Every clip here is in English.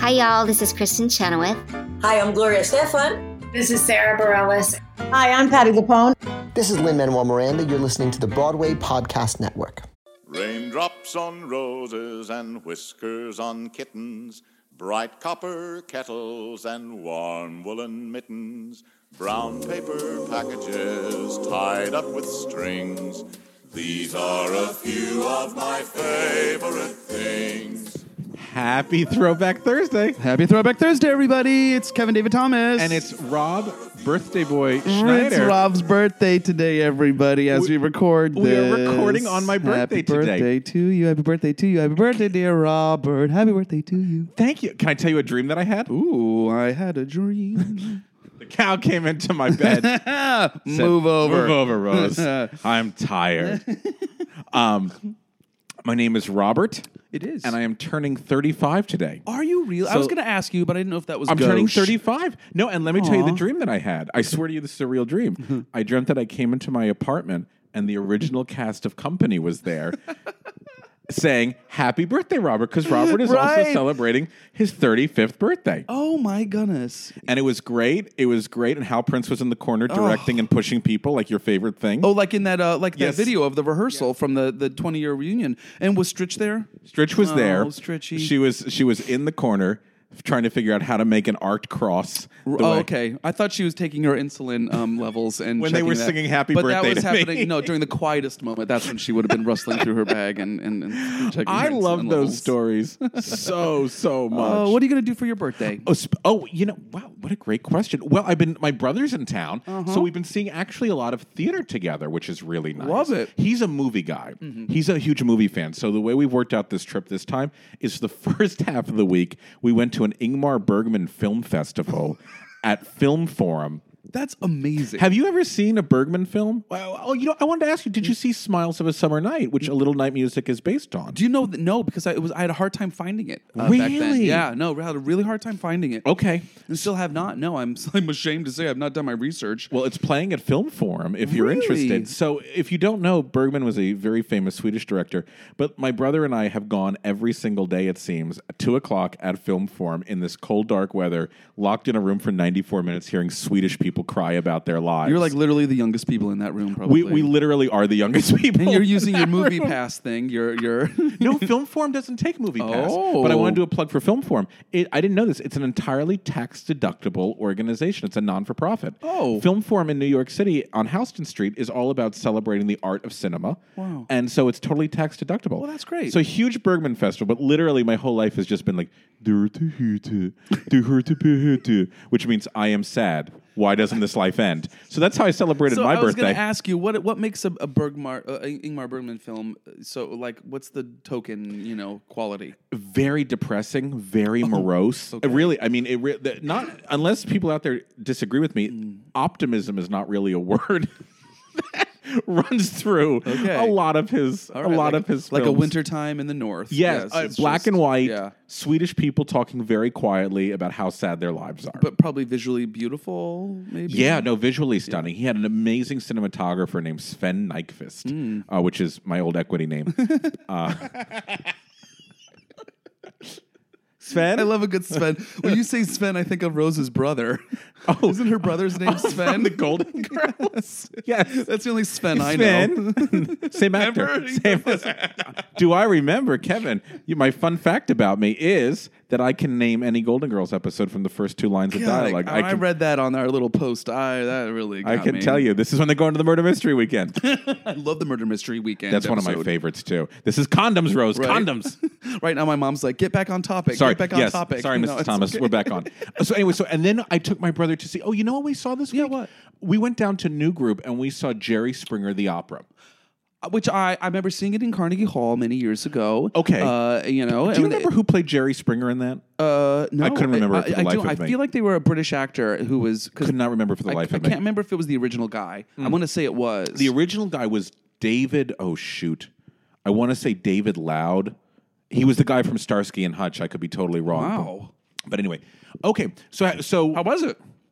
Hi, y'all. This is Kristen Chenoweth. Hi, I'm Gloria Stefan. This is Sarah Bareilles. Hi, I'm Patti LuPone. This is Lin-Manuel Miranda. You're listening to the Broadway Podcast Network. Raindrops on roses and whiskers on kittens, bright copper kettles and warm woolen mittens, brown paper packages tied up with strings. These are a few of my favorite things. Happy Throwback Thursday. Happy Throwback Thursday, everybody. It's Kevin David Thomas. And it's Rob, birthday boy Schneider. It's Rob's birthday today, everybody, as we record this. We are recording on my birthday today. Happy birthday to you. Happy birthday to you. Happy birthday, dear Robert. Happy birthday to you. Thank you. Can I tell you a dream that I had? Ooh, I had a dream. The cow came into my bed. Said, Move over. Move over, Rose. I'm tired. My name is Robert. It is. And I am turning 35 today. Are you real? I was going to ask you, but I didn't know if that was I'm gauche. turning 35. No, and let me tell you the dream that I had. I swear to you, this is a real dream. I dreamt that I came into my apartment and the original cast of Company was there saying, happy birthday, Robert, because Robert is also celebrating his 35th birthday. Oh, my goodness. And it was great. It was great. And Hal Prince was in the corner directing and pushing people, like your favorite thing. Oh, like in that that video of the rehearsal from the 20-year reunion. And was Stritch there? Stritch was there. Stritchy. She was in the corner trying to figure out how to make an arc cross. Okay. I thought she was taking her insulin levels and when they were singing Happy Birthday to me. But that was happening, during the quietest moment. That's when she would have been rustling through her bag and checking I her love insulin those levels. stories so much. What are you going to do for your birthday? Wow, what a great question. Well, my brother's in town, so we've been seeing actually a lot of theater together, which is really nice. Love it. He's a movie guy. He's a huge movie fan. So the way we've worked out this trip this time is the first half of the week, we went to an Ingmar Bergman Film Festival at Film Forum. That's amazing. Have you ever seen a Bergman film? Well, I wanted to ask you, did you see Smiles of a Summer Night, which A Little Night Music is based on? Do you know that? No, because I had a hard time finding it. Really? Back then. Yeah, no, I had a really hard time finding it. Okay. And still have not. No, I'm ashamed to say I've not done my research. Well, it's playing at Film Forum if you're interested. So if you don't know, Bergman was a very famous Swedish director, but my brother and I have gone every single day, it seems, at 2 o'clock at Film Forum in this cold, dark weather, locked in a room for 94 minutes hearing Swedish people cry about their lives. You're like literally the youngest people in that room, probably. We literally are the youngest people. And you're using your movie pass thing. You're No, Film Forum doesn't take movie pass. But I want to do a plug for Film Forum. I didn't know this. It's an entirely tax-deductible organization. It's a non-for-profit. Oh. Film Forum in New York City on Houston Street is all about celebrating the art of cinema. Wow. And so it's totally tax-deductible. Well, that's great. So huge Bergman festival, but literally my whole life has just been like, which means I am sad. Why doesn't this life end? So that's how I celebrated my birthday. I was going to ask you, what makes a Ingmar Bergman film so, like, what's the token, quality? Very depressing, very morose. Okay. Really, I mean, not unless people out there disagree with me, optimism is not really a word that runs through a lot of his films. Like A Wintertime in the North. Yes, black and white, Swedish people talking very quietly about how sad their lives are. But probably visually beautiful, maybe? Yeah, no, visually stunning. He had an amazing cinematographer named Sven Nykvist, which is my old equity name. Sven? I love a good Sven. When you say Sven, I think of Rose's brother. Oh, isn't her brother's name Sven? The Golden Girls. Yes, that's the only Sven I know. Same actor. Do I remember, Kevin? My fun fact about me is that I can name any Golden Girls episode from the first 2 lines of dialogue. I read that on our little post. That really got I can me. tell you, this is when they go into the Murder Mystery Weekend. I love the Murder Mystery Weekend. That's one of my favorites too. This is condoms, Rose. Right. Condoms. Right now, my mom's like, "Get back on topic. Sorry. Get back on topic." Sorry, Mrs. Thomas. Okay. We're back on. So anyway, and then I took my brother to see. Oh, you know what we saw this week? Yeah, what? We went down to New Group and we saw Jerry Springer the opera. Which I remember seeing it in Carnegie Hall many years ago. Okay. Do you remember who played Jerry Springer in that? No. I couldn't remember for the life of me. I feel like they were a British actor who was... Could not remember for the life of me. I can't remember if it was the original guy. I want to say it was. The original guy was David... Oh, shoot. I want to say David Loud. He was the guy from Starsky and Hutch. I could be totally wrong. Wow. But anyway. Okay. So how was it?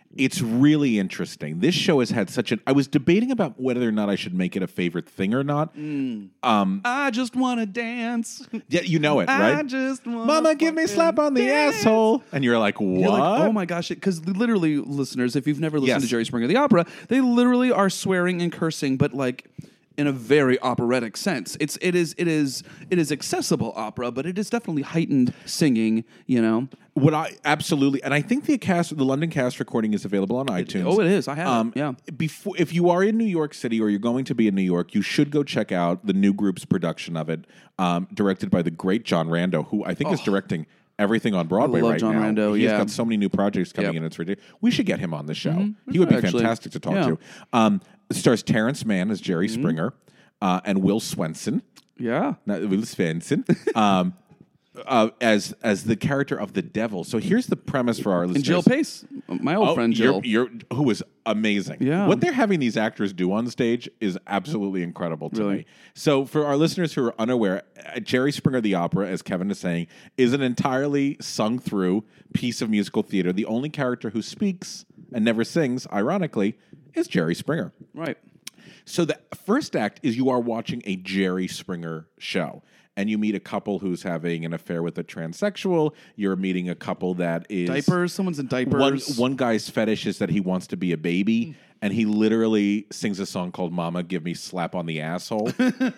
It's really interesting. This show has had such an. I was debating about whether or not I should make it a favorite thing or not. I just want to dance. Yeah, you know it, right? I just want Mama, give me a slap on the asshole. And you're like, what? You're like, oh my gosh! Because literally, listeners, if you've never listened Yes. to Jerry Springer the Opera, they literally are swearing and cursing, but like in a very operatic sense. It is accessible opera, but it is definitely heightened singing. You know. What I absolutely, and I think the London cast recording is available on iTunes. Oh, it is. I have it. Yeah. Before, if you are in New York City or you're going to be in New York, you should go check out the New Group's production of it, directed by the great John Rando, who I think is directing everything on Broadway love right John now. Rando, He's yeah. got so many new projects coming Yep. in. It's ridiculous. We should get him on the show. Mm-hmm. He would be Actually, fantastic to talk yeah. to. It stars Terrence Mann as Jerry Springer and Will Swenson. Yeah. Not Will Swenson. As the character of the devil. So here's the premise for our listeners. And Jill Pace, my old friend Jill. Who was amazing. Yeah. What they're having these actors do on stage is absolutely incredible to me. So for our listeners who are unaware, Jerry Springer the Opera, as Kevin is saying, is an entirely sung through piece of musical theater. The only character who speaks and never sings, ironically, is Jerry Springer. Right. So the first act is you are watching a Jerry Springer show. And you meet a couple who's having an affair with a transsexual. You're meeting a couple that is... Diapers. Someone's in diapers. One guy's fetish is that he wants to be a baby. And he literally sings a song called Mama, Give Me Slap on the Asshole. And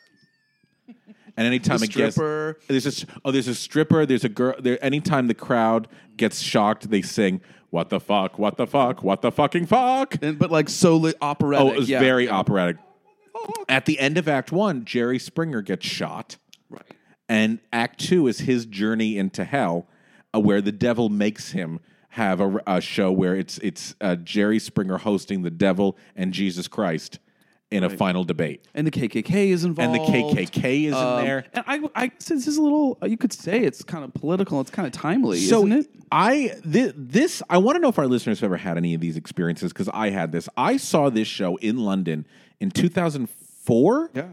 anytime it gets... stripper. There's a stripper. There's a girl... Anytime the crowd gets shocked, they sing... What the fuck? What the fuck? What the fucking fuck? But like so operatic. Oh, it was very operatic. At the end of Act 1, Jerry Springer gets shot. Right. And Act 2 is his journey into hell, where the devil makes him have a show where it's Jerry Springer hosting the devil and Jesus Christ in a final debate. And the KKK is involved. And the KKK is in there. And I this is a little, you could say it's kind of political. It's kind of timely, So isn't it? I want to know if our listeners have ever had any of these experiences, because I had this. I saw this show in London in 2004. Yeah.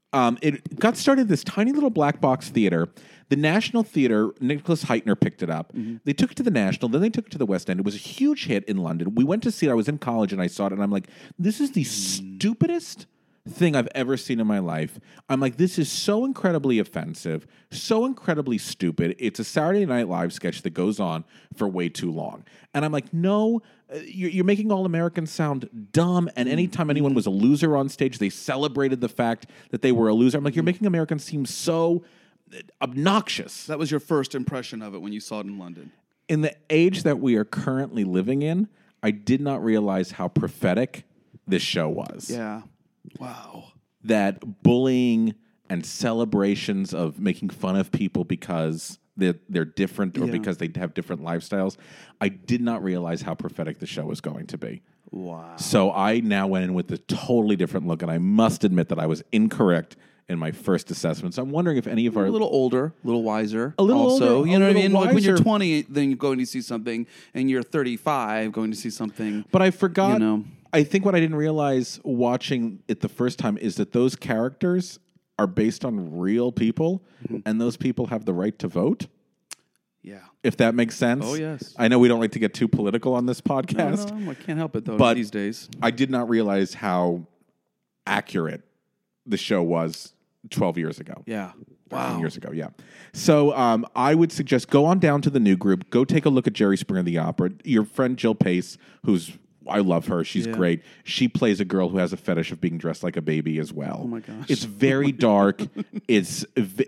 It got started at this tiny little black box theater. The National Theater, Nicholas Heitner picked it up. Mm-hmm. They took it to the National, then they took it to the West End. It was a huge hit in London. We went to see it. I was in college and I saw it, and I'm like, this is the stupidest thing I've ever seen in my life. I'm like, this is so incredibly offensive, so incredibly stupid. It's a Saturday Night Live sketch that goes on for way too long. And I'm like, no, you're making all Americans sound dumb. And anytime anyone was a loser on stage, they celebrated the fact that they were a loser. I'm like, you're making Americans seem so obnoxious. That was your first impression of it when you saw it in London. In the age that we are currently living in, I did not realize how prophetic this show was. Yeah. Wow. That bullying and celebrations of making fun of people because they're different or because they have different lifestyles, I did not realize how prophetic the show was going to be. Wow. So I now went in with a totally different look, and I must admit that I was incorrect in my first assessment. So I'm wondering if any of our... A little older, a little wiser. A little also, older, you a know what I little mean? Like when you're wiser. 20, then you're going to see something, and you're 35 going to see something. But I forgot... You know. I think what I didn't realize watching it the first time is that those characters are based on real people, and those people have the right to vote. Yeah. If that makes sense. Oh, yes. I know we don't like to get too political on this podcast. No, I can't help it, though, But- these days. I did not realize how accurate the show was 12 years ago. Yeah. 13 years ago, yeah. So I would suggest go on down to the New Group. Go take a look at Jerry Springer the Opera. Your friend Jill Pace, I love her. She's great. She plays a girl who has a fetish of being dressed like a baby as well. Oh my gosh. It's very dark. It's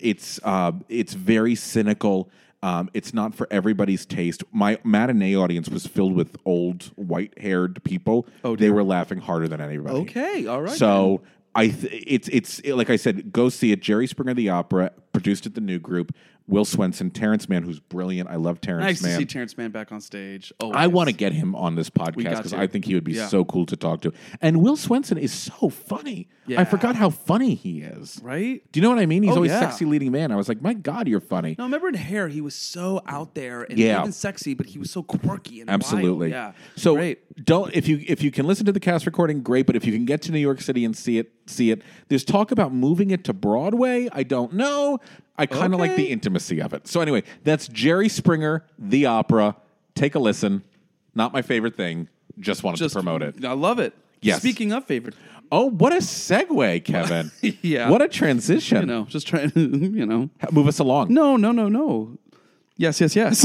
very cynical. It's not for everybody's taste. My matinee audience was filled with old white-haired people. Oh, they dear. were laughing harder than anybody. Okay, all right. So it's like I said, go see it. Jerry Springer the Opera, produced at the New Group. Will Swenson, Terrence Mann, who's brilliant. I love Terrence nice Mann. to see Terrence Mann back on stage. Oh, I want to get him on this podcast got because to. I think he would be Yeah. so cool to talk to. And Will Swenson is so funny. Yeah. I forgot how funny he is. Right? Do you know what I mean? He's Oh, always yeah. sexy leading man. I was like, my God, you're funny. No, remember in Hair, he was so out there and Yeah. even sexy, but he was so quirky and Absolutely. wild. Yeah. So Great. don't if you can listen to the cast recording, great. But if you can get to New York City and see it. There's talk about moving it to Broadway. I don't know. I kind of like the intimacy of it. So anyway, that's Jerry Springer, the Opera. Take a listen. Not my favorite thing. Just wanted to promote it. I love it. Yes. Speaking of favorite. Oh, what a segue, Kevin. Yeah. What a transition. Just trying to, Move us along. No. Yes.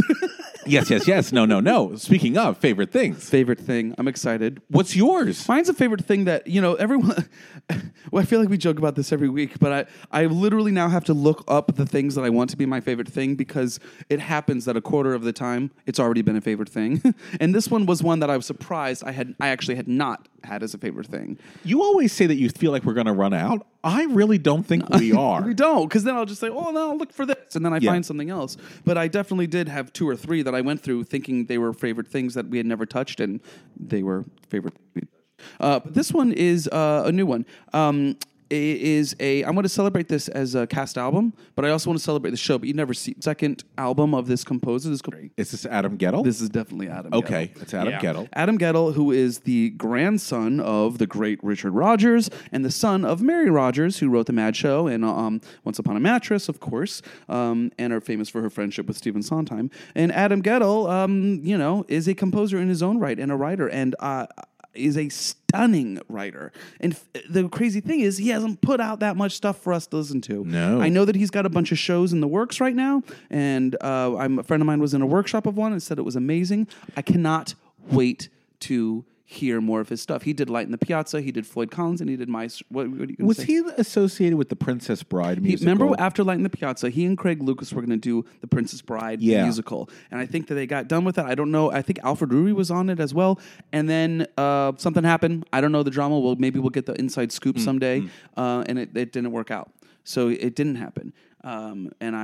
Yes. No. Speaking of favorite things. Favorite thing. I'm excited. What's yours? Mine's a favorite thing that, everyone... Well, I feel like we joke about this every week, but I literally now have to look up the things that I want to be my favorite thing because it happens that a quarter of the time it's already been a favorite thing. And this one was one that I was surprised I actually had not had as a favorite thing. You always say that you feel like we're going to run out. I really don't think we are. We don't, because then I'll just say, oh, no, I'll look for this, and then I find something else. But I definitely did have 2 or 3 that I went through thinking they were favorite things that we had never touched, and they were favorite things. But this one is a new one. I'm going to celebrate this as a cast album, but I also want to celebrate the show. But you never see second album of this composer. Is this Adam Guettel? This is definitely Adam. Okay, Guettel. it's Adam Guettel. Adam Guettel, who is the grandson of the great Richard Rodgers and the son of Mary Rodgers, who wrote The Mad Show and Once Upon a Mattress, of course, and are famous for her friendship with Stephen Sondheim. And Adam Guettel, is a composer in his own right and a writer, and is a stunning writer. And the crazy thing is he hasn't put out that much stuff for us to listen to. No. I know that he's got a bunch of shows in the works right now, and a friend of mine was in a workshop of one and said it was amazing. I cannot wait to hear more of his stuff. He did Light in the Piazza, he did Floyd Collins, and he did what are you going to say? Was he associated with the Princess Bride musical? Remember after Light in the Piazza, he and Craig Lucas were going to do the Princess Bride musical. And I think that they got done with it. I don't know. I think Alfred Rury was on it as well. And then something happened. I don't know the drama. Maybe we'll get the inside scoop someday. And it didn't work out. So it didn't happen. And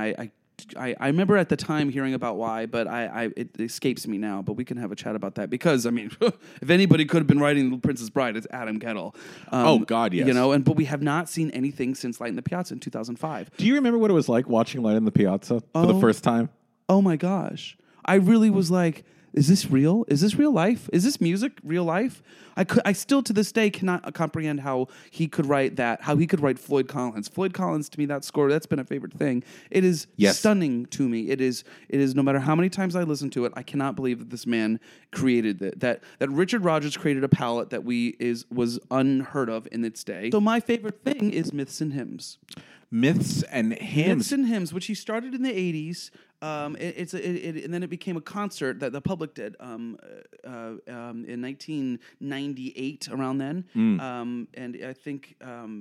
I remember at the time hearing about why, but it escapes me now. But we can have a chat about that because, if anybody could have been writing The Princess Bride, it's Adam Guettel. Oh, God, yes. But we have not seen anything since Light in the Piazza in 2005. Do you remember what it was like watching Light in the Piazza for the first time? Oh, my gosh. I really was like, is this real? Is this real life? Is this music real life? I still to this day cannot comprehend how he could write that, how he could write Floyd Collins. Floyd Collins, to me, that score, that's been a favorite thing. It is stunning to me. It is no matter how many times I listen to it, I cannot believe that this man created it. That Richard Rodgers created a palette that was unheard of in its day. So my favorite thing is Myths and Hymns. Myths and Hymns. Myths and Hymns, which he started in the 80s. And then it became a concert that the public did in 1998, around then. And I think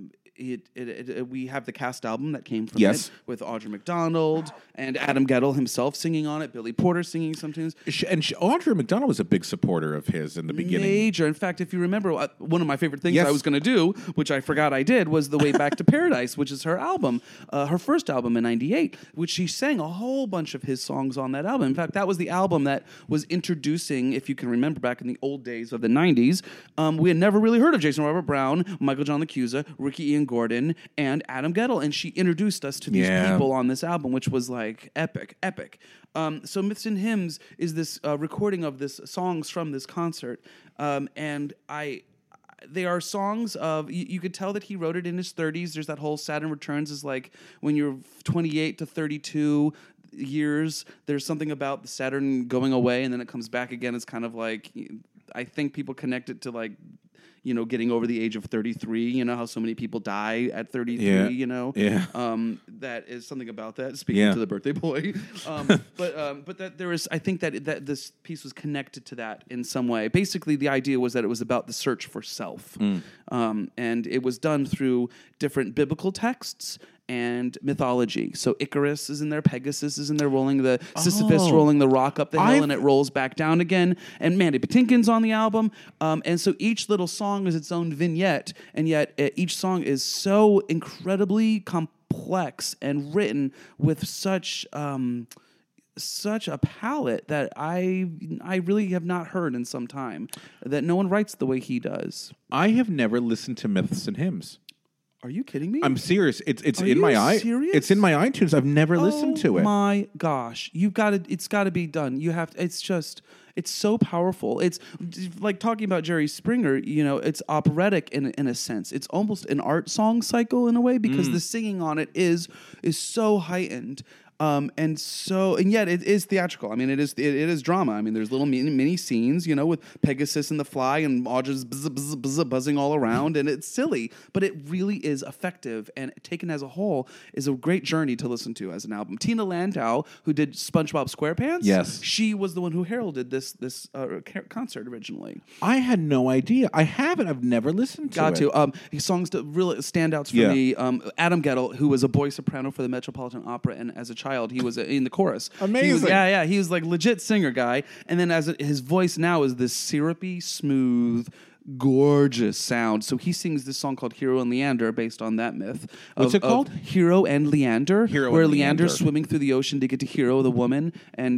we have the cast album that came from it with Audra McDonald and Adam Guettel himself singing on it, Billy Porter singing some tunes. And Audra McDonald was a big supporter of his in the beginning. Major. In fact, if you remember, one of my favorite things I was going to do, which I forgot I did, was The Way Back to Paradise, which is her album, her first album in 98, which she sang a whole bunch of his songs on that album. In fact, that was the album that was introducing, if you can remember back in the old days of the 90s, we had never really heard of Jason Robert Brown, Michael John LaChiusa, Ricky Ian Gordon, and Adam Guettel, and she introduced us to these people on this album, which was like epic. So Myths and Hymns is this recording of this songs from this concert, and they are songs of, you could tell that he wrote it in his 30s. There's that whole Saturn Returns is like when you're 28 to 32 years, there's something about the Saturn going away and then it comes back again. It's kind of like, I think people connect it to like, getting over the age of 33, how so many people die at 33, that is something about that, speaking to the birthday boy. But that there is, I think that this piece was connected to that in some way. Basically, the idea was that it was about the search for self. And it was done through different biblical texts and mythology. So Icarus is in there, Pegasus is in there, Sisyphus rolling the rock up the hill, and it rolls back down again. And Mandy Patinkin's on the album. And so each little song is its own vignette, and yet each song is so incredibly complex and written with such a palette that I really have not heard in some time, that no one writes the way he does. I have never listened to Myths and Hymns. Are you kidding me? I'm serious. It's in my serious? It's in my iTunes. I've never listened to it. Oh my gosh. It's got to be done. It's so powerful. It's like talking about Jerry Springer, it's operatic in a sense. It's almost an art song cycle in a way because the singing on it is so heightened. And yet it is theatrical. I mean, it is drama. I mean, there's little mini scenes, with Pegasus and the fly and Audra's buzzing all around, and it's silly, but it really is effective. And taken as a whole, is a great journey to listen to as an album. Tina Landau, who did SpongeBob SquarePants, yes, she was the one who heralded this concert originally. I had no idea. I haven't. I've never listened to it. His songs that really standouts for me. Adam Guettel, who was a boy soprano for the Metropolitan Opera, and as a child, he was in the chorus. Amazing. He was like legit singer guy. And then his voice now is this syrupy, smooth, gorgeous sound. So he sings this song called Hero and Leander based on that myth. What's it called? Hero and Leander. Where Leander's swimming through the ocean to get to Hero, the woman,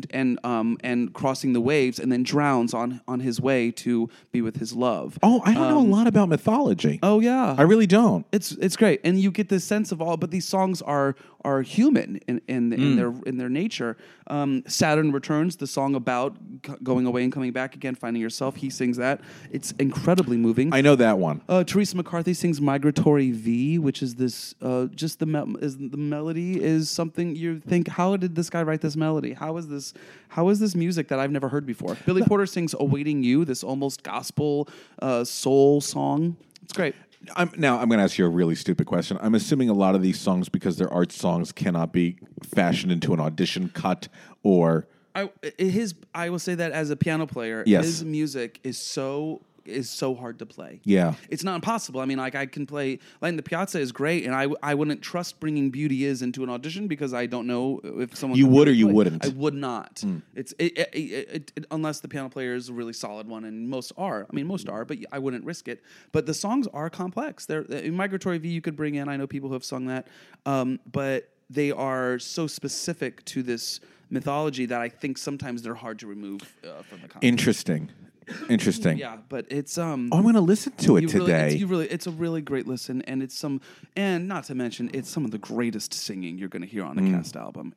and crossing the waves, and then drowns on his way to be with his love. Oh, I don't know a lot about mythology. Oh yeah, I really don't. It's great, and you get this sense of all. But these songs are human in their nature. Saturn Returns, the song about going away and coming back again, finding yourself. He sings that. It's incredibly moving. I know that one. Teresa McCarthy sings Migratory V, which is this the melody is something you think, how did this guy write this melody? How is this music that I've never heard before? Billy Porter sings Awaiting You, this almost gospel soul song. It's great. I'm going to ask you a really stupid question. I'm assuming a lot of these songs, because they're art songs, cannot be fashioned into an audition cut or... I will say that as a piano player, yes, his music is so hard to play. Yeah. It's not impossible. I mean, like, I can play... Light in the Piazza is great, and I wouldn't trust bringing Beauty Is into an audition because I don't know if someone... You would or you wouldn't? I would not. It's unless the piano player is a really solid one, and most are. I mean, most are, but I wouldn't risk it. But the songs are complex. In Migratory V, you could bring in... I know people who have sung that, but they are so specific to this mythology that I think sometimes they're hard to remove from the context. Interesting. Yeah, but it's I'm going to listen to it today. It's a really great listen, and and not to mention, it's some of the greatest singing you're going to hear on a cast album.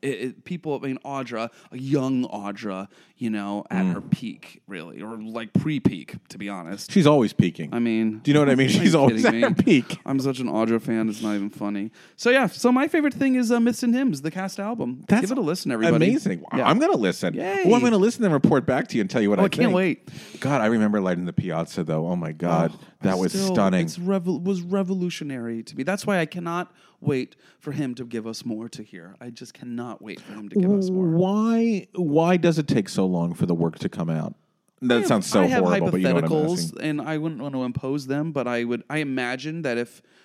Audra, a young Audra, at her peak, really, or like pre-peak, to be honest. She's always peaking. I mean, do you know what I mean? She's always at her peak. I'm such an Audra fan; it's not even funny. So yeah, my favorite thing is Myths and Hymns, the cast album. Give it a listen, everybody. Amazing. Yeah. I'm going to listen. Yay. Well, I'm going to listen and report back to you and tell you what I think. I can't wait. God, I remember Light in the Piazza, though. Oh, my God. That was stunning. It was revolutionary to me. That's why I cannot wait for him to give us more to hear. I just cannot wait for him to give us more. Why does it take so long for the work to come out? That sounds so horrible, but you know what I'm asking. And I wouldn't want to impose them, but I imagine that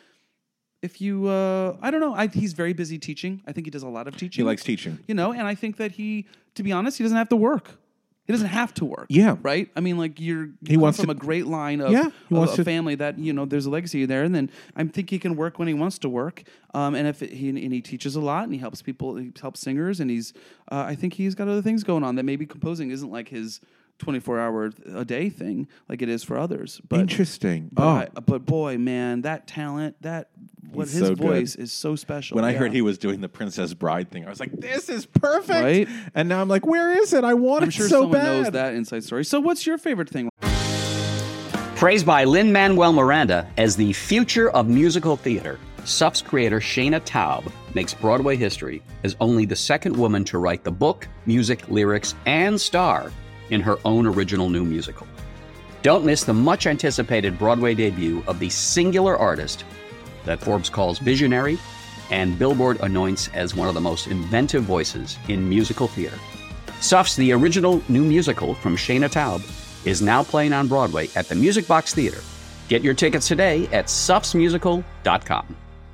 if you, I don't know, he's very busy teaching. I think he does a lot of teaching. He likes teaching. And I think that to be honest, he doesn't have to work. He doesn't have to work. Yeah. Right? I mean, like, he wants from to, a great line of a family that, there's a legacy there. And then I think he can work when he wants to work. And he teaches a lot, and he helps people, he helps singers, and I think he's got other things going on that maybe composing isn't like his 24-hour-a-day thing like it is for others. But, interesting. But boy, man, that talent, his voice is so special. When I heard he was doing the Princess Bride thing, I was like, this is perfect. Right? And now I'm like, where is it? I want it so bad. I'm sure someone knows that inside story. So what's your favorite thing? Praised by Lin-Manuel Miranda as the future of musical theater, SUF's creator Shana Taub makes Broadway history as only the second woman to write the book, music, lyrics, and star in her own original new musical. Don't miss the much-anticipated Broadway debut of the singular artist that Forbes calls visionary and Billboard anoints as one of the most inventive voices in musical theater. SUF's The Original New Musical from Shana Taub is now playing on Broadway at the Music Box Theater. Get your tickets today at sufsmusical.com.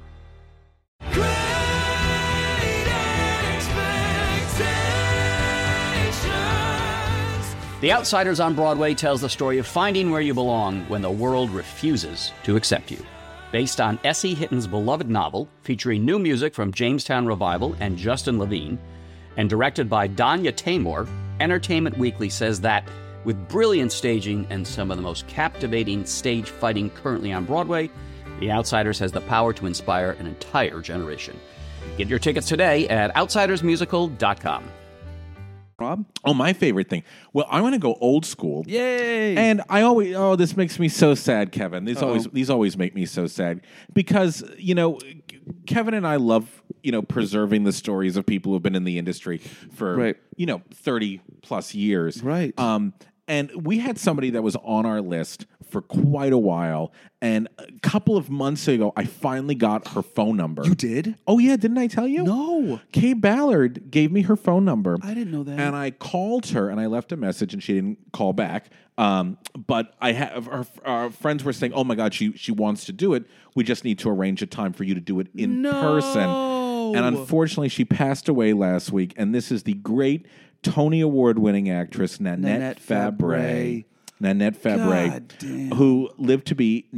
The Outsiders on Broadway tells the story of finding where you belong when the world refuses to accept you. Based on S.E. Hitton's beloved novel, featuring new music from Jamestown Revival and Justin Levine, and directed by Danya Taymor, Entertainment Weekly says that, with brilliant staging and some of the most captivating stage fighting currently on Broadway, The Outsiders has the power to inspire an entire generation. Get your tickets today at outsidersmusical.com. Rob? Oh, my favorite thing. Well, I want to go old school. Yay! And this makes me so sad, Kevin. These always make me so sad because, Kevin and I love, preserving the stories of people who've been in the industry for 30 plus years. Right. And we had somebody that was on our list for quite a while. And a couple of months ago, I finally got her phone number. You did? Oh, yeah. Didn't I tell you? No. Kay Ballard gave me her phone number. I didn't know that. And I called her and I left a message and she didn't call back. But I have our friends were saying, oh, my God, she wants to do it. We just need to arrange a time for you to do it in person. And unfortunately, she passed away last week. And this is the great Tony Award-winning actress Nanette Fabray. Nanette Fabray, who lived to be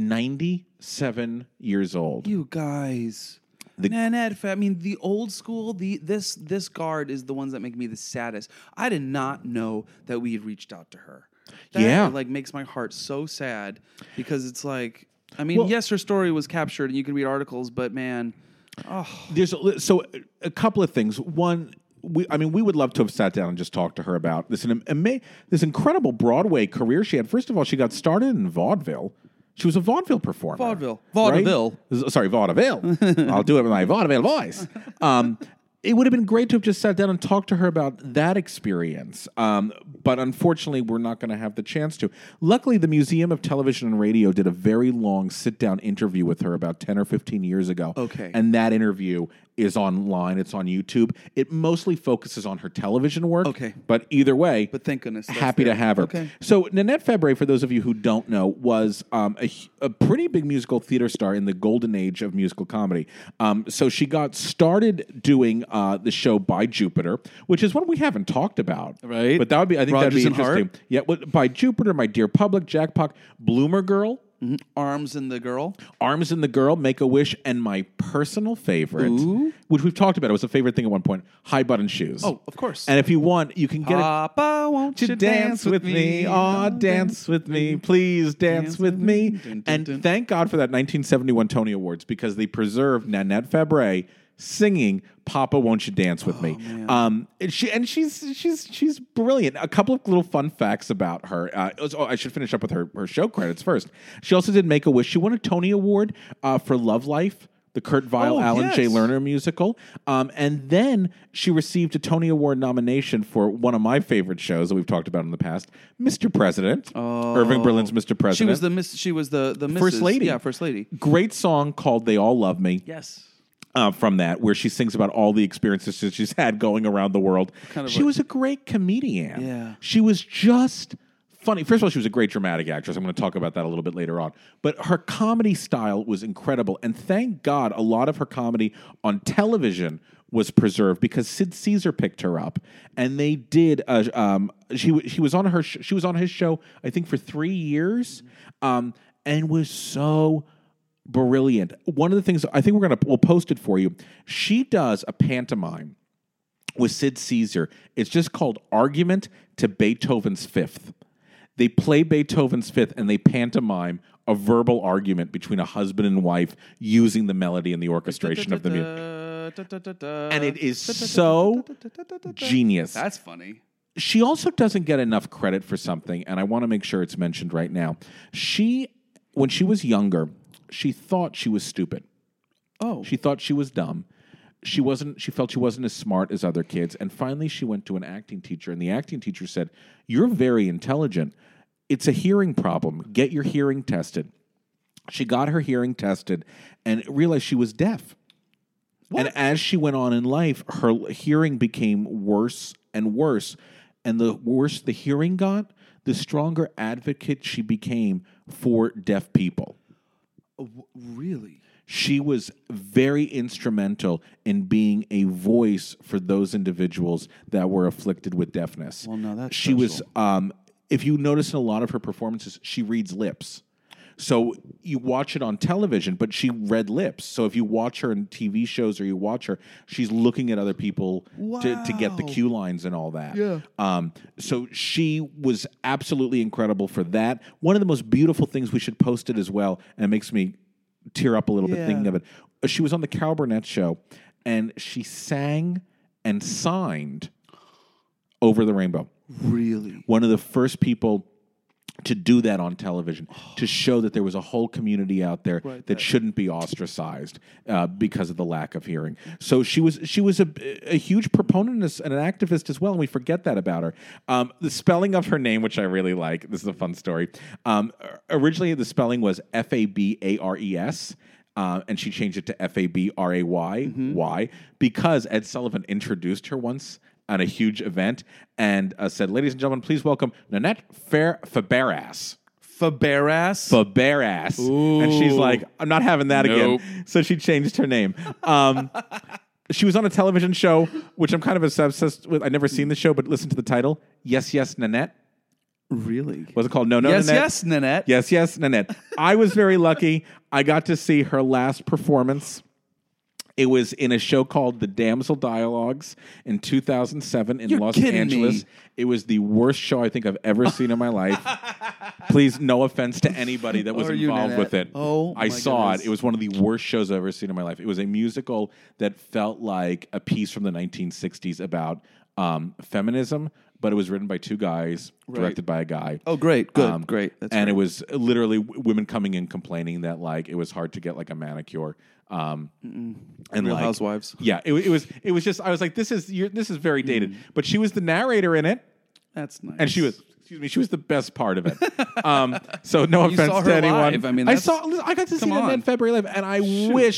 97 years old. You guys. Nanette Fabray. I mean, the old school, this guard is the ones that make me the saddest. I did not know that we had reached out to her. That makes my heart so sad because it's like, I mean, yes, her story was captured and you can read articles, but man, There's a couple of things. One, we would love to have sat down and just talked to her about this this incredible Broadway career she had. First of all, she got started in vaudeville. She was a vaudeville performer. Vaudeville. Right? Sorry, vaudeville. I'll do it with my vaudeville voice. It would have been great to have just sat down and talked to her about that experience. But unfortunately, we're not going to have the chance to. Luckily, the Museum of Television and Radio did a very long sit-down interview with her about 10 or 15 years ago. Okay. And that interview is online. It's on YouTube. It mostly focuses on her television work. Okay. But either way, but thank goodness, happy to have her. Okay. So Nanette Fabray, for those of you who don't know, was a pretty big musical theater star in the golden age of musical comedy. So she got started doing the show By Jupiter, which is one we haven't talked about. Right. But that would be, I think that'd be interesting. Hart. Yeah. By Jupiter, My Dear Public, Jack Pock, Bloomer Girl. Mm-hmm. Arms and the Girl, Make a Wish, and my personal favorite, which we've talked about. It was a favorite thing at one point. High Button Shoes. Oh, of course. And if you want, you can get Papa, won't you dance with me? Oh, dance with me. Please dance with me. And thank God for that 1971 Tony Awards because they preserved Nanette Fabray singing "Papa, Won't You Dance with Me." She's brilliant. A couple of little fun facts about her. I should finish up with her show credits first. She also did Make a Wish. She won a Tony Award for Love Life, the Kurt Weill, Alan J. Lerner musical. And then she received a Tony Award nomination for one of my favorite shows that we've talked about in the past, Mr. President. Irving Berlin's Mr. President. She was the First Lady. Yeah, First Lady. Great song called "They All Love Me." Yes. From that, where she sings about all the experiences that she's had going around the world. She was a great comedian. Yeah. She was just funny. First of all, she was a great dramatic actress. I'm going to talk about that a little bit later on. But her comedy style was incredible. And thank God a lot of her comedy on television was preserved because Sid Caesar picked her up. And they did, she was on his show, I think, for 3 years, and was so brilliant. One of the things I think we'll post it for you. She does a pantomime with Sid Caesar. It's just called Argument to Beethoven's Fifth. They play Beethoven's Fifth and they pantomime a verbal argument between a husband and wife using the melody and the orchestration of the music. And it is so genius. That's funny. She also doesn't get enough credit for something, and I want to make sure it's mentioned right now. When she was younger, she thought she was stupid. Oh. She thought she was dumb. She felt she wasn't as smart as other kids. And finally she went to an acting teacher, and the acting teacher said, "You're very intelligent. It's a hearing problem. Get your hearing tested." She got her hearing tested and realized she was deaf. What? And as she went on in life, her hearing became worse and worse. And the worse the hearing got, the stronger advocate she became for deaf people. Really? She was very instrumental in being a voice for those individuals that were afflicted with deafness. Well, no, that's she was. If you notice in a lot of her performances, she reads lips. So you watch it on television, but she read lips. So if you watch her in TV shows or you watch her, she's looking at other people to get the cue lines and all that. Yeah. So she was absolutely incredible for that. One of the most beautiful things, we should post it as well, and it makes me tear up a little bit thinking of it. She was on the Carol Burnett show, and she sang and signed Over the Rainbow. Really? One of the first people to do that on television, to show that there was a whole community out there that shouldn't be ostracized because of the lack of hearing. So she was a huge proponent and an activist as well, and we forget that about her. The spelling of her name, which I really like, this is a fun story. Originally, the spelling was Fabares. And she changed it to Fabray, because Ed Sullivan introduced her once at a huge event and said, "Ladies and gentlemen, please welcome Nanette Fabares." Fabares? And she's like, "I'm not having that again." So she changed her name. She was on a television show, which I'm kind of obsessed with. I've never seen the show, but listen to the title. Yes, Yes, Nanette. Really? Was it called No, No, Yes, Nanette? Yes, Nanette. Yes, Yes, Nanette. I was very lucky. I got to see her last performance. It was in a show called The Damsel Dialogues in 2007 in Los Angeles. It was the worst show I think I've ever seen in my life. Please, no offense to anybody that was involved with it. I saw it. It was one of the worst shows I've ever seen in my life. It was a musical that felt like a piece from the 1960s about feminism, but it was written by two guys, directed by a guy. Oh, great. Good. Great. That's and great. It was literally women coming in complaining that like it was hard to get like a manicure. And Real like Housewives. Yeah, it was just I was like, this is very dated. But she was the narrator in it. That's nice. And she was the best part of it. So no offense to anyone. Live. I mean, I got to see that in February live, and I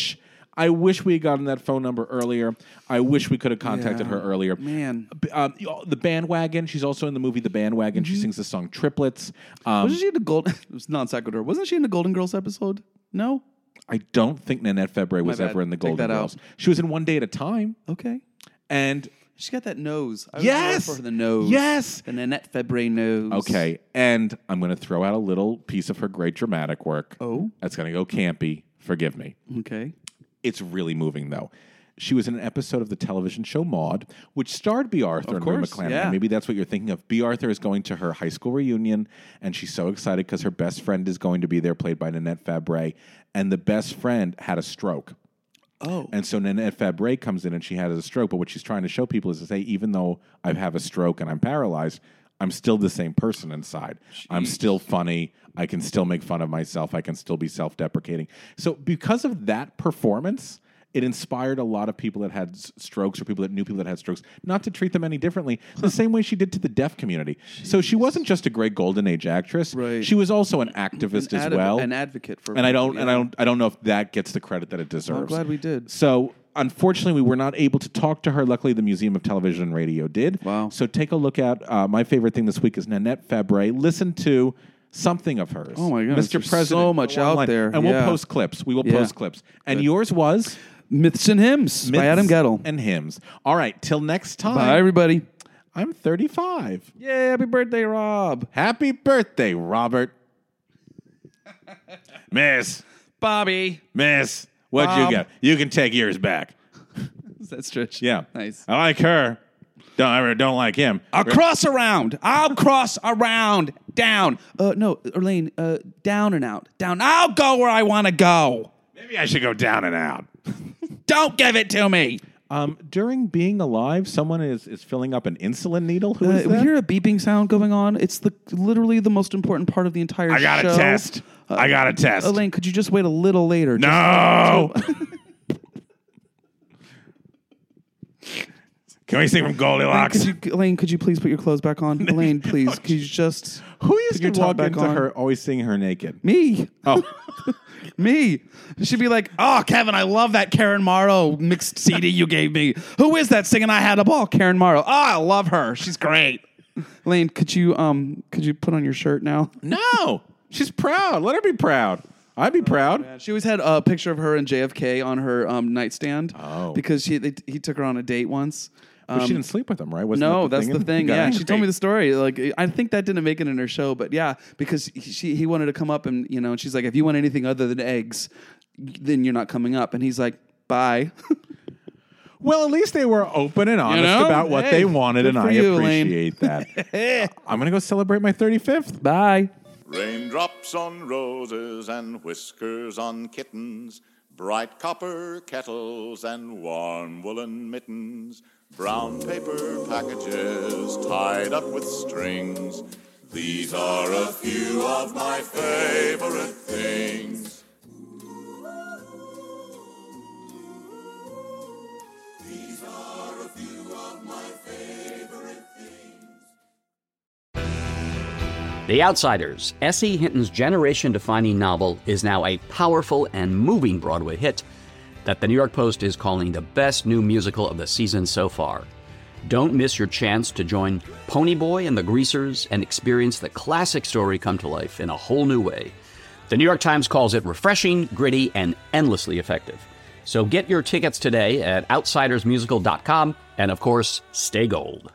wish we had gotten that phone number earlier. I wish we could have contacted her earlier. Man. The Bandwagon, she's also in the movie The Bandwagon. She sings the song Triplets. Wasn't she in the Golden... It was non sequitur. Wasn't she in the Golden Girls episode? No? I don't think Nanette Fabre was ever in the Golden Girls. She was in One Day at a Time. Okay. And... She got that nose. I was for the nose. Yes. The Nanette Fabre nose. Okay. And I'm going to throw out a little piece of her great dramatic work. Oh? That's going to go campy. Forgive me. Okay. It's really moving, though. She was in an episode of the television show Maude, which starred B. Arthur and Rue McClanahan. Yeah. Maybe that's what you're thinking of. B. Arthur is going to her high school reunion, and she's so excited because her best friend is going to be there, played by Nanette Fabre, and the best friend had a stroke. Oh. And so Nanette Fabre comes in, and she has a stroke, but what she's trying to show people is to say, even though I have a stroke and I'm paralyzed, I'm still the same person inside. Jeez. I'm still funny. I can still make fun of myself. I can still be self-deprecating. So because of that performance, it inspired a lot of people that had strokes or people that knew people that had strokes not to treat them any differently, the same way she did to the deaf community. Jeez. So she wasn't just a great golden age actress. Right. She was also an activist as well, an advocate for. And I don't know if that gets the credit that it deserves. I'm glad we did. So unfortunately, we were not able to talk to her. Luckily, the Museum of Television and Radio did. Wow. So take a look at my favorite thing this week is Nanette Fabre. Listen to something of hers. Oh my God, Mr. there's President. so much out there. And we'll post clips. We will post clips. And yours was Myths and Hymns by Adam Gettle. And Hymns. All right, till next time. Bye, everybody. I'm 35. Yay, happy birthday, Rob. Happy birthday, Robert. Miss. Bobby. Miss. What'd you get? You can take yours back. That's Stretch. Yeah. Nice. I like her. Don't like him. I'll cross around. Down. No, Elaine, down and out. Down. I'll go where I want to go. Maybe I should go down and out. Don't give it to me. During being alive, someone is filling up an insulin needle. Who is that? We hear a beeping sound going on. It's literally the most important part of the entire show. I got a test. I got a test. Elaine, could you just wait a little later? No. Can we sing from Goldilocks? Elaine, could you please put your clothes back on? Elaine, please, could you just... Who used to walk into her always seeing her naked? Me. Oh. Me. She'd be like, oh, Kevin, I love that Karen Morrow mixed CD you gave me. Who is that singing I Had a Ball? Karen Morrow. Oh, I love her. She's great. Elaine, could you put on your shirt now? No. She's proud. Let her be proud. I'd be proud. Yeah. She always had a picture of her and JFK on her nightstand. Oh. Because he took her on a date once. But she didn't sleep with him, right? No, that's the thing. Yeah, she told me the story. Like, I think that didn't make it in her show, but yeah, because he wanted to come up and and she's like, if you want anything other than eggs, then you're not coming up. And he's like, bye. Well, at least they were open and honest about what they wanted, and I appreciate that. I'm gonna go celebrate my 35th. Bye. Raindrops on roses and whiskers on kittens, bright copper kettles and warm woolen mittens, brown paper packages tied up with strings. These are a few of my favorite things. These are a few of my favorite things. The Outsiders, S.E. Hinton's generation-defining novel, is now a powerful and moving Broadway hit that the New York Post is calling the best new musical of the season so far. Don't miss your chance to join Ponyboy and the Greasers and experience the classic story come to life in a whole new way. The New York Times calls it refreshing, gritty, and endlessly effective. So get your tickets today at outsidersmusical.com, and of course, stay gold.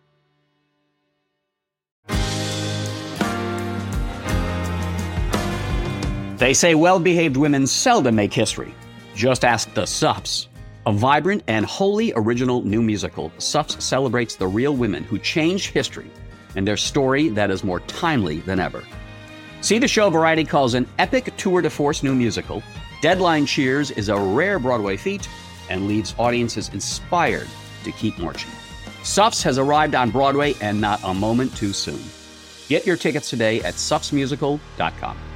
They say well-behaved women seldom make history. Just ask the Suffs. A vibrant and wholly original new musical, Suffs celebrates the real women who changed history and their story that is more timely than ever. See the show Variety calls an epic tour de force new musical. Deadline cheers is a rare Broadway feat and leaves audiences inspired to keep marching. Suffs has arrived on Broadway and not a moment too soon. Get your tickets today at suffsmusical.com.